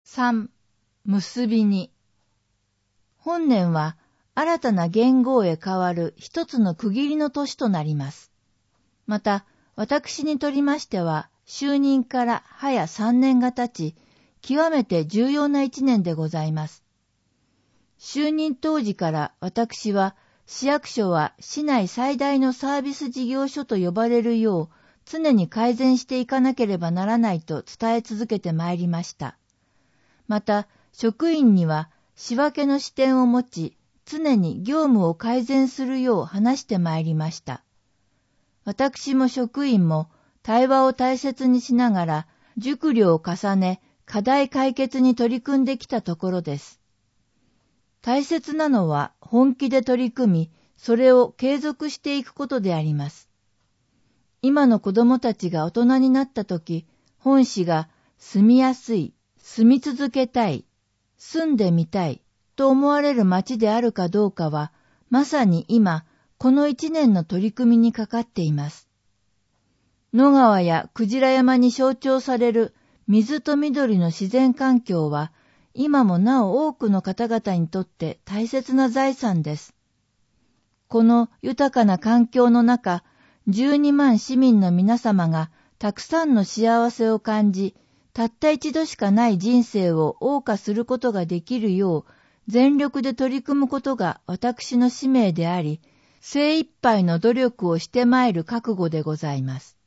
3、結びに。本年は新たな元号へ変わる一つの区切りの年となります。また、私にとりましては、就任から早3年が経ち、極めて重要な一年でございます。就任当時から私は、市役所は市内最大のサービス事業所と呼ばれるよう、常に改善していかなければならないと伝え続けてまいりました。また、職員には仕分けの視点を持ち、常に業務を改善するよう話してまいりました。私も職員も対話を大切にしながら、熟慮を重ね、課題解決に取り組んできたところです。大切なのは本気で取り組み、それを継続していくことであります。今の子供たちが大人になったとき、本市が住みやすい、住み続けたい、住んでみたいと思われる町であるかどうかは、まさに今、この一年の取り組みにかかっています。野川やクジラ山に象徴される水と緑の自然環境は、今もなお多くの方々にとって大切な財産です。この豊かな環境の中、12万市民の皆様がたくさんの幸せを感じ、たった一度しかない人生を謳歌することができるよう、全力で取り組むことが私の使命であり、精一杯の努力をしてまいる覚悟でございます。